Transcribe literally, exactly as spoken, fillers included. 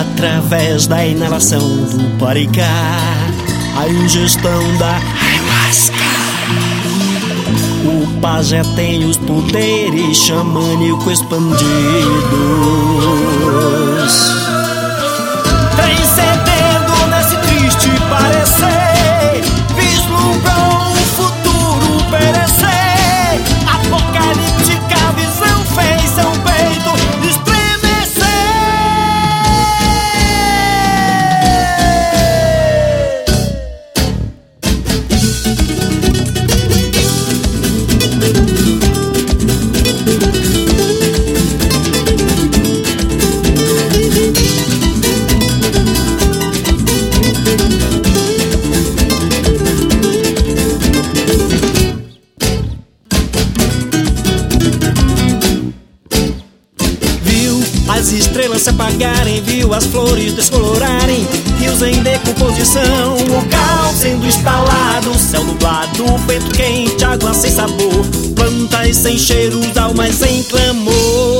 através da inalação do paricá, a ingestão da ayahuasca. O pajé tem os poderes xamânicos expandidos. Transcendendo nesse triste parecer, vislumbrou o futuro perecer. Apocalíptica visão fez seu peito estremecer. As estrelas se apagarem, viu as flores descolorarem, rios em decomposição, o caos sendo instalado, céu nublado, vento quente, água sem sabor, plantas sem cheiros, almas em clamor.